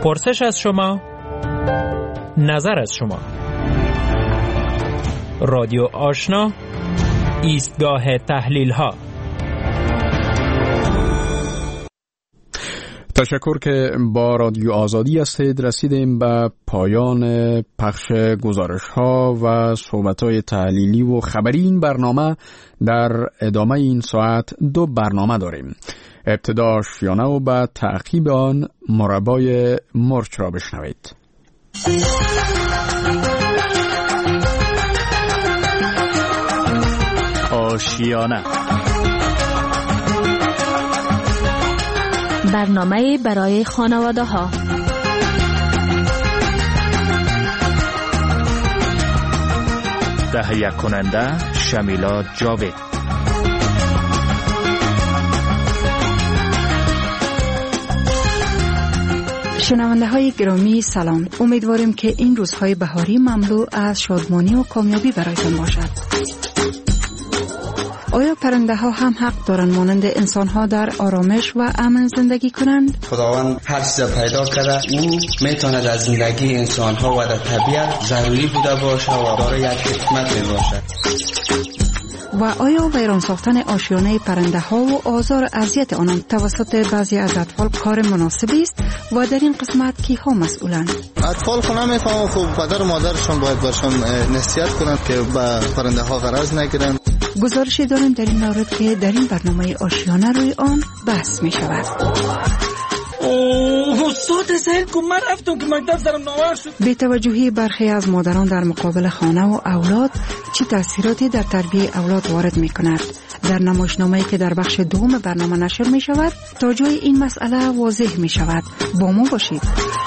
پرسش از شما، نظر از شما. رادیو آشنا، ایستگاه تحلیل ها. تشکر که با رادیو آزادی هستید. رسیدیم به پایان پخش گزارش ها و صحبت های تحلیلی و خبری این برنامه. در ادامه این ساعت 2 برنامه داریم. ابتدا شیانه و بعد تعقیب آن مربای مرچ را بشنوید. آشیانه، برنامه برای خانواده ها. تهیه کننده شمیلا جاوید. شنونده های گرامی سلام. امیدواریم که این روزهای بهاری مملو از شادمانی و کامیابی برایتان باشد. آیا پرنده ها هم حق دارند مانند انسان ها در آرامش و امن زندگی کنند؟ خداوند هر چیز پیدا کرده او میتواند از زندگی انسان ها و در طبیعت ضروری بوده باشه و دارای یک حکمت می باشد. و آیا ویران ساختن آشیانه پرنده ها و آزار اذیت آنان توسط بعضی از اطفال کار مناسبی است و در این قسمت کی ها مسئولند؟ اطفال خو نمیفهمن، خب پدر و مادرشون باید باشن نصیحت کنند که با پرنده ها غرض نگیرن. گزارشی داریم در این مورد که در این برنامه آشیانه روی آن بحث می شود. استاد سهل کن، من رفتم که مکتب سرم ناور شد. بی توجهی برخی از مادران در مقابل خانه و اولاد چه تأثیراتی در تربیت اولاد وارد می کند؟ در نمایشنامه‌ای که در بخش دوم برنامه نشر می شود تا جای این مسئله واضح می شود. با ما باشید.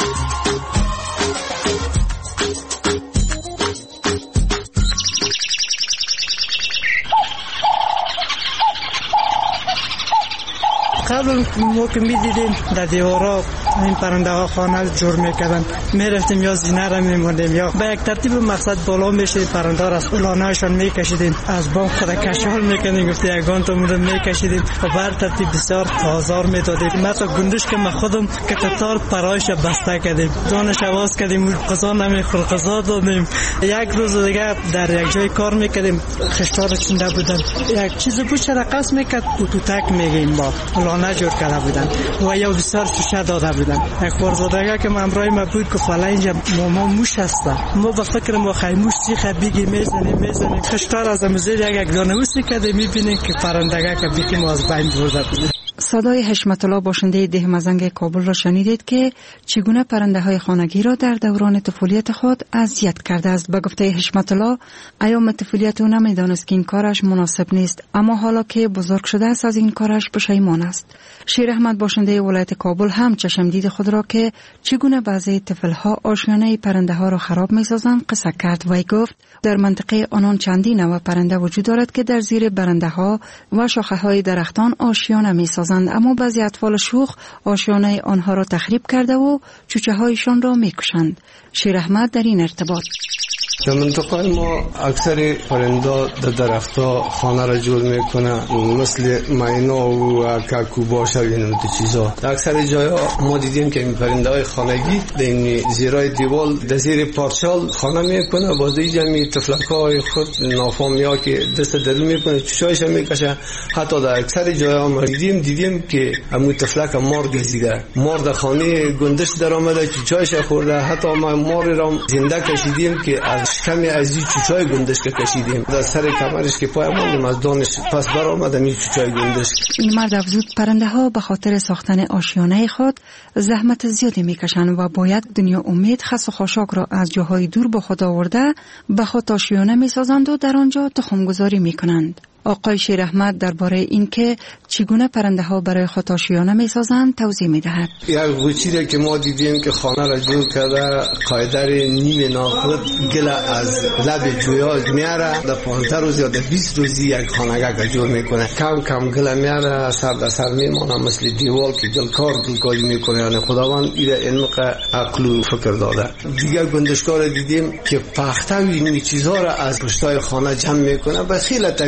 قبل ما که میدیدیم در دیوارا این پرنده ها خانه جور میکردن، میرفتیم یا زینه را میموندیم یا به یک ترتیب مقصد بالا میشید پرنده ها را از لانهشان میکشیدیم، از بام خود کشال میکنیم، گفتی یگان تو مورد میکشیدیم و بر ترتیب بسیار آزار میدادیم. ما تا گندش که ما خودم که تتار پرایش بسته کردیم، جانش عوض کردیم، قضا نمیخور قضا دادیم. یک روز دیگه در یک جای کار میکردیم، خشتار چنده بودن، یک چیز پوچ رقص میکرد، توتک میگیم با لانه جور کرده بودن و یا بسیار شوشه داده بودن. یک خوارزادگه که امرای ما بود که فلا اینجا ماما موش هسته، ما به فکر ما خیموش سیخه بیگی میزنیم خشتار از امزیر یک دانوسی کده میبینیم که پرندگه که بیکی ما از بین برده بودیم. صدای حشمت الله باشنده ده مزنگ کابل را شنیدید که چگونه پرنده های خانگی را در دوران طفولیت خود اذیت کرده است. به گفته حشمت الله ایام طفولیت او نمیدانست که این کارش مناسب نیست، اما حالا که بزرگ شده است از این کارش پشیمان است. شیر احمد باشنده ولایت کابل هم چشم دید خود را که چگونه بعضی طفل‌ها آشیانه پرنده ها را خراب می‌سازند قصه کرد و گفت در منطقه آنان چندین نوع پرنده وجود دارد که در زیر برنده ها و شاخه های درختان آشیانه می‌سازند، اما بعضی اطفال شوخ آشیانه آنها را تخریب کرده و چوچه هایشان را می‌کشند. شیر احمد در این ارتباط: در منطقه ما اکثر پرنده در درختها خانه را جور میکنه، مثل مینا و کاکوباش و این چیزا. در اکثر جاها ما دیدیم که این پرنده های خانگی در این زیرای دیوال در زیر پارچال خانه میکنه، باز دیگه می طفلک های خود نافهمی ها که دست درون میکنه چوچایش میکشه. حتی در اکثر جاها ما دیدیم که امو طفلک مار گزیده، مار در خانه گندش در آمده چوچایش خورده. حتی ما مار را زنده کشیدیم که از کمی از این چوچای گندش که کشیدیم در سر کمرش که پای ماندیم از دانش پس بر آمدم این چوچای گندش. این مرد افزود پرنده ها به خاطر ساختن آشیانه خود زحمت زیادی میکشند و باید دنیا امید خس و خاشاک را از جاهای دور با خود آورده به خود آشیانه میسازند و در آنجا تخم گذاری میکنند. آقای شیر احمد درباره اینکه چگونه پرنده ها برای خود آشیانه میسازند توضیح میدهد. یک غوچی که ما دیدیم که خانه را جور کرده، قایدر نیم ناخود گل از لب جویا میاره، در 15 روز یا در 20 روزی یک خانگاه جور میکنه، کم کم گل میاره سر در سر میمونه، مثل دیوال که گلکاری میکنه. یعنی خداوند ایره علمق عقل و فکر داده. دیگر گندشکار دیدیم که پخته و این چیزها را از پشتای خانه جمع میکنه، بس خیلی تکلیف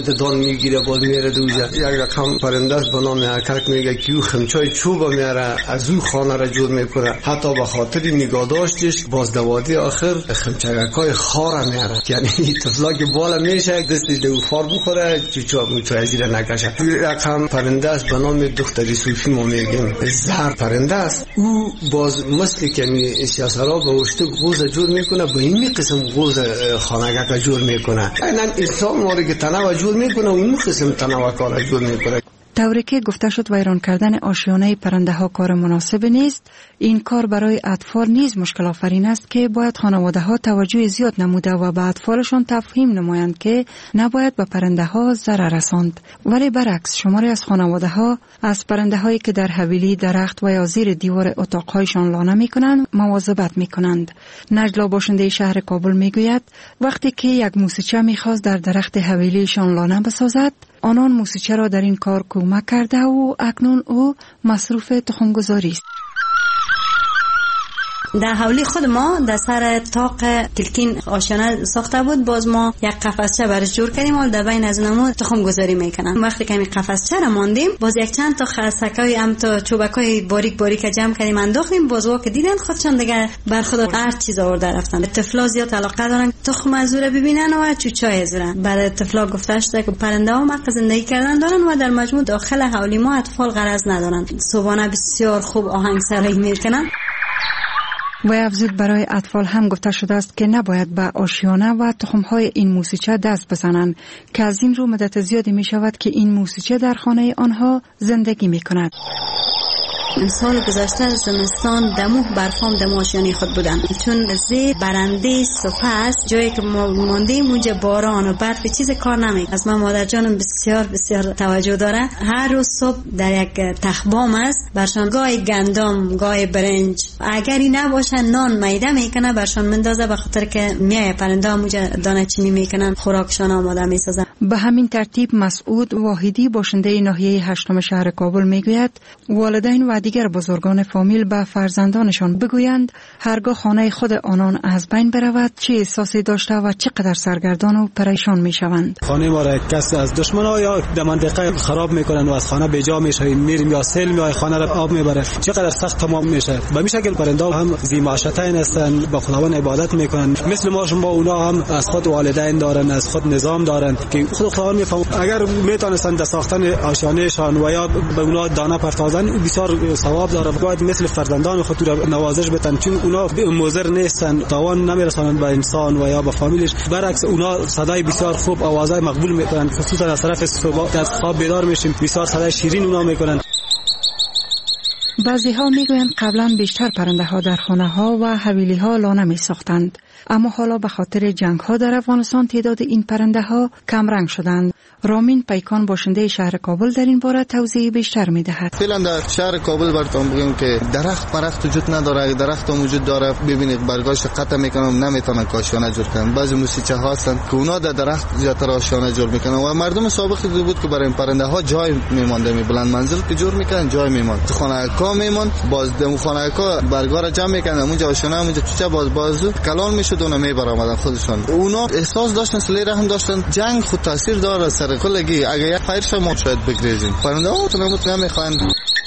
دان میگیره باز میره دوجا. یک رقم پرنده است به نام اکک میگه که او خمچای چوب میاره از او خانه را جور میکنه. حتی به خاطر نگاه داشتش باز دوادی آخر خمچگکای خار میاره، یعنی طفلا که بالا میشه دستش دو فار بخوره چوب موچای زیر نکشه. رقم پرنده است به نام دختری صوفی ما میگیم زهر پرنده است. او باز مثل که سیاسرا به وشت غوز جور میکنه، به این قسم غوز خانگک جور میکنه. اینا انسان ماره که تنوع جور میکنه و این قسم تنوع کار جور میکنه. طوری که گفته شد ویران کردن آشیانه پرنده ها کار مناسب نیست، این کار برای اطفال نیز مشکل آفرین است که باید خانواده ها توجه زیاد نموده و به اطفالشان تفهیم نمایند که نباید به پرنده ها ضرر رساند. ولی برعکس شماری از خانواده ها از پرنده هایی که در حویلی، درخت و یا زیر دیوار اتاقهایشان لانه می کنند مواظبت می کنند. نجلا باشنده شهر کابل می گوید وقتی که یک موسیچه می خواست در درخت حویلیشان لانه بسازد، آنان موسیچه را در این کار کمک کرده و اکنون او مصروف تخمگذاری است. در حولی خود ما در سر طاق تلکین آشیانه ساخته بود، باز ما یک قفسچه برش جور کردیم و در بین از اونمو تخم گذاری میکنن. وقتی که این قفسچه را ماندیم باز یک چند تا خرسکای تا چوبکای باریک باریک جمع کردیم انداختیم، باز وا که دیدن خودشان دیگه بر خود هر چیز آورده رفتن. طفلا زیاد علاقه دارن تخم از رو ببینن و چوچای از رو. برای طفلا گفته شده که پرنده ها حق زندگی کردن دارن و در مجموع داخل حولی ما اطفال غرض ندارن. صبحانه بسیار خوب آهنگسرایی میکنن. و افزود برای اطفال هم گفته شده است که نباید به آشیانه و تخمهای این موسیچه دست بزنند که از این رو مدت زیادی می شود که این موسیچه در خانه آنها زندگی می کند. سال گذشته زمستان دمو برفام دمو آشیانه خود بودن، چون زیر برنده صفحه است جایی که مانده موجه باران و برف چیز کار نمی. از من مادر جانم بسیار بسیار توجه داره. هر روز صبح در یک تخبام است برشان گای گندم، گای برنج، اگری نباشه نان میده میکنه برشان مندازه، به خاطر که میای پرنده موجه دانه چینی میکنن خوراکشان آماده میسازن. به همین ترتیب مسعود واحدی باشنده ناحیه 8 شهر کابل میگوید والدین و دیگر بزرگان فامیل به فرزندانشان بگویند هرگاه خانه خود آنان از بین برود چه احساسی داشته و چقدر سرگردان و پریشان میشوند. خانه ما را کس از دشمنان یا در منطقه خراب میکنن و از خانه بیجا میشه، میریم یا سیل میای خانه را آب میبره، چقدر سخت تمام میشه. به این شکل پرنده هم ذی‌معشتین هستن، با خداوند عبادت میکنن مثل ما شما. اونا هم از خود والدین دارن، از خود نظام دارن که خود خداوند میفهمه. اگر میتونستن در ساختن آشیانهشان و یا به اونا دانه پرتازن بسیار ثواب داره. باید مثل فرزندان خود را نوازش بدن، چون اونا مضر نیستن، تاوان نمیرسانند به انسان و یا به فامیلش. برعکس اونا صدای بسیار خوب، آوازای مقبول میکنن، خصوصا از طرف صبح از خواب بیدار میشیم بسیار صدای شیرین اونا میکنن. بعضی ها میگویند قبلا بیشتر پرنده ها در خانه ها و حویلی ها لانه می ساختند، اما حالا به خاطر جنگ ها در افغانستان تعداد این پرنده ها کم رنگ شدند. رامین پیکان باشنده شهر کابل در این باره توضیح بیشتر می دهد. فعلا در شهر کابل براتون بگم که درخت وجود نداره. درخت وجود داره، ببینید برگاش قطع میکنم نمیتونن آشیانه جور کنن. بعضی موسیچه ها هستن که اونا در درخت زیاتر آشیانه جور میکنن و مردم سابق دیده بود که برای این پرنده ها جای میمانده، می بلند منزل که جور میکنن جای میمان، تو خانه کا میمان، باز دم خانه کا برگا را جمع میکنن، اونجا آشیانه اونجا چوچه بازو کلان میشد اونا میبرآمدن خودشون. اونا احساس داشتن، سلی رحم داشتن. جنگ خود تاثیر داره سر کلگی. اگه یک خیرش ما شاید بگریزیم. پرنده ها نمیخواین.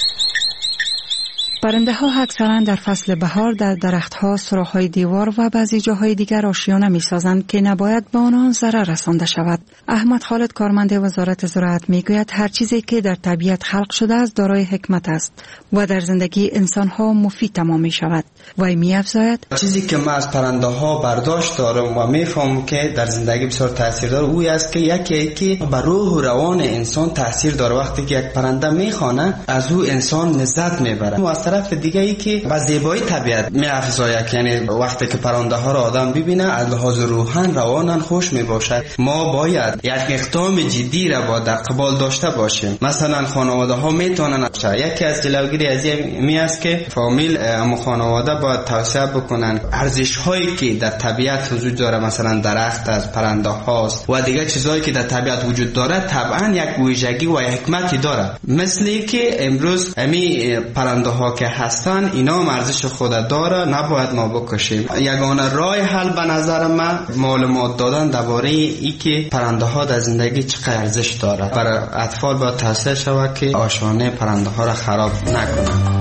پرنده ها اکثرا در فصل بهار در درخت ها، سوراخ های دیوار و بعضی جاهای دیگر آشیانه می سازند که نباید به آنان ضرر رسانده شود. احمد خالد کارمند وزارت زراعت می گوید هر چیزی که در طبیعت خلق شده است دارای حکمت است و در زندگی انسان ها مفید تمام می شود. و می افزاید چیزی که ما از پرنده ها برداشت دارم و می فهمم که در زندگی بسیار تاثیر داره او است که یکی بر روح و روان انسان تاثیر داره. وقتی که یک پرنده میخوانه از او انسان لذت میبره. و از طرف دیگه ای که با زیبایی طبیعت میافزاید، یعنی وقتی که پرنده ها را آدم ببینه از لحاظ روحان روانن خوش میباشد. ما باید یک اقدام جدی را با در قبال داشته باشیم. مثلا خانواده ها میتونن یکی از جلوگیری از این است که فامیل اما خانواده باید توصیه بکنن ارزش هایی که در طبیعت وجود داره، مثلا درخت از پرنده هاست و دیگه چیزایی که در طبیعت وجود داره طبعا یک ویژگی و حکمتی داره. مثلی که امروز امی پرنده ها که هستن اینا هم ارزش خود داره، نباید ما بکشیم. یگانه راه حل به نظر من معلومات دادن درباره ای که پرنده ها در زندگی چقدر ارزش داره. برای اطفال باید توصیه شود که آشیانه پرنده ها را خراب نکنند.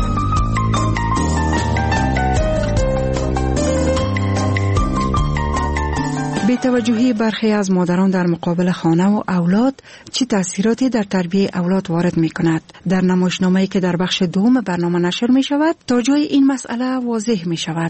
بی‌توجهی برخی از مادران در مقابل خانه و اولاد چه تأثیراتی در تربیت اولاد وارد می کند؟ در نمایشنامه‌ای که در بخش دوم برنامه نشر می شود تا جای این مسئله واضح می شود.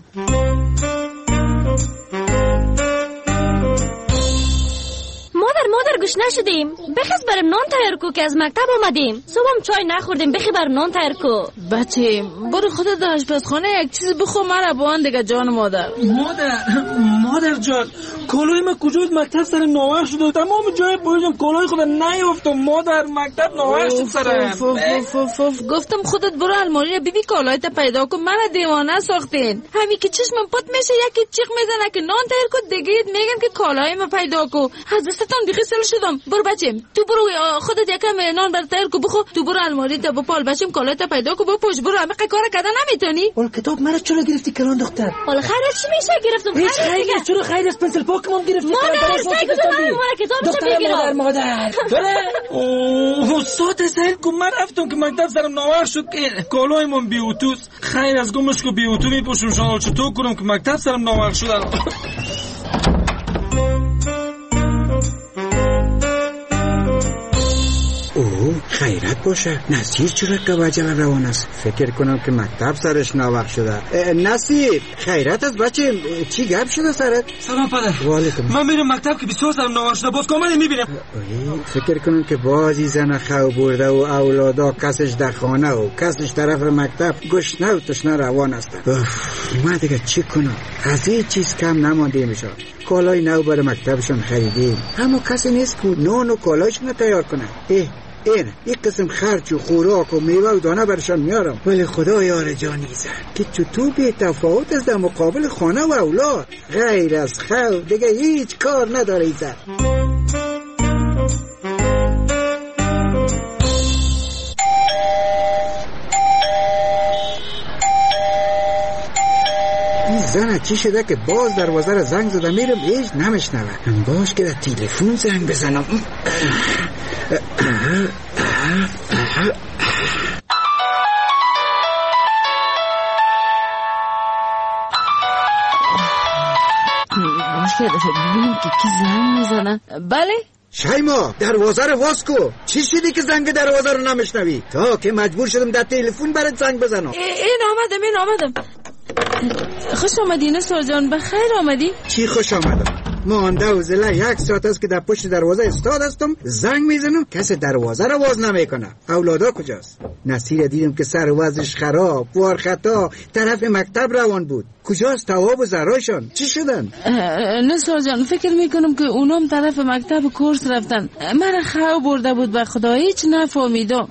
مادر گوش نشدیم، بخیز بریم نان تیار کو که از مکتب آمدیم. صبحم چای نخوردیم، بخی بریم نان تیار کو. بچه برو خودت در آشپزخانه یک چیز بخور، مرا بان دیگه جان مادر. مادر جان کالای من کجاست؟ مکتب سر نوار شده، تمام جای بایدم کالای خود نیافتم. مادر مکتب نوار شد سرم. گفتم خودت برو الماری رو ببین کالایت پیدا کن، منو دیوانه ساختین. همین که چشمم پات میشه یکی چیخ میزنه که نان تیار کو، دیگه میگم که کالای من پیدا کو. از دستتون دیگه سل شدم. برو بچه تو برو خودت یکم نان بر تیار کو بخور، تو برو الماری تا بپال بچم کالایت پیدا کو بپوش. برو همه کار کردن نمیتونی؟ ول کتاب مرا چرا گرفتی کلان دختر؟ حالا خیرت چی میشه؟ گرفتم هیچ خیرت. چرا خیرت پنسل پاکمون گرفتی؟ مادر کتابش بگیرم. مادر اوه صوت سهل کو. من رفتم که مکتب سرم نوار شد که کالای من بی اتوس. خیر از گمش کو بی اتو میپوشم. شما چطور کنم که مکتب سرم نوار شد؟ خیرت باشه. نصیر چرا که وجل روان است؟ فکر کنم که مکتب سرش ناوقت شده. نصیر خیرت است بچه، چی گپ شده سرت؟ سلام پدر. من میرم مکتب که بسیار سرم ناوقت شده، باز کامل میبینم. فکر کنم که بازی زن خو برده و اولادا کسش در خانه و کسش طرف مکتب گشنه و تشنه روان است. من دیگه چی کنم؟ از این چیز کم نمانده میشه. کالای نو برای مکتبشون خریدیم، اما کسی نیست که نان و کالایشون تیار کنه. این یک قسم خرچ و خوراک و میوه و دانه برشان میارم، ولی خدا یار جانی زن که چطور بی تفاوت است در مقابل خانه و اولاد. غیر از خو دیگه هیچ کار نداره زن. زن چی شده که باز دروازه را زنگ زده میرم هیچ نمیشنوه. باش که در تلفن زنگ بزنم. باشه ببینیم که کی زنگ میزنه. بله شایما دروازه رو باز کو. چی شدی که زنگ دروازه رو نمیشنوی؟ تا که مجبور شدم در تلفن برات زنگ بزنم. این آمدم. خوش آمدی نصر جان، بخیر آمدی؟ چی خوش آمدم؟ مانده و زله 1 ساعت است که در پشت دروازه استاد هستم، زنگ میزنم کسی دروازه رو باز نمیکنه. اولادا کجاست؟ نصیر دیدم که سر وضعش خراب، وار خطا طرف مکتب روان بود. کجاست تواب و زراشان؟ چی شدن؟ نصر جان فکر میکنم که اونام طرف مکتب کورس رفتن. من خو برده بود به خدا هیچ نفهمیدم.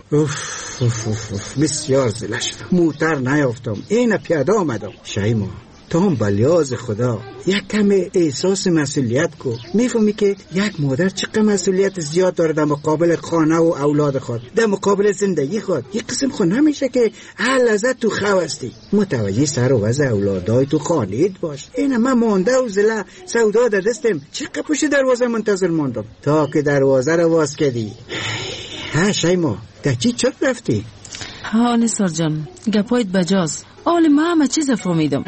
بسیار زله شدم، موتر نیافتم، این پیاده آمدم. شایما تو هم بلیاز خدا یک کم احساس مسئولیت کو. میفهمی که یک مادر چقدر مسئولیت زیاد داره در مقابل خانه و اولاد خود، در مقابل زندگی خود. یک قسم خود نمیشه که هر لحظه تو خو هستی. متوجه سر و وضع اولادای تو خانید باش. این من مانده و زله سودا در دستم، چقدر پشت دروازه منتظر ماندم تا که دروازه رو باز کردی. ها شایما در چی چط رفتی؟ ها نصر جان گپایت بجاز، آل ما همه چیز فهمیدم.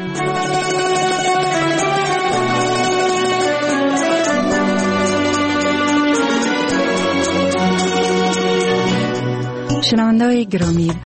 شنونده‌های گرامی،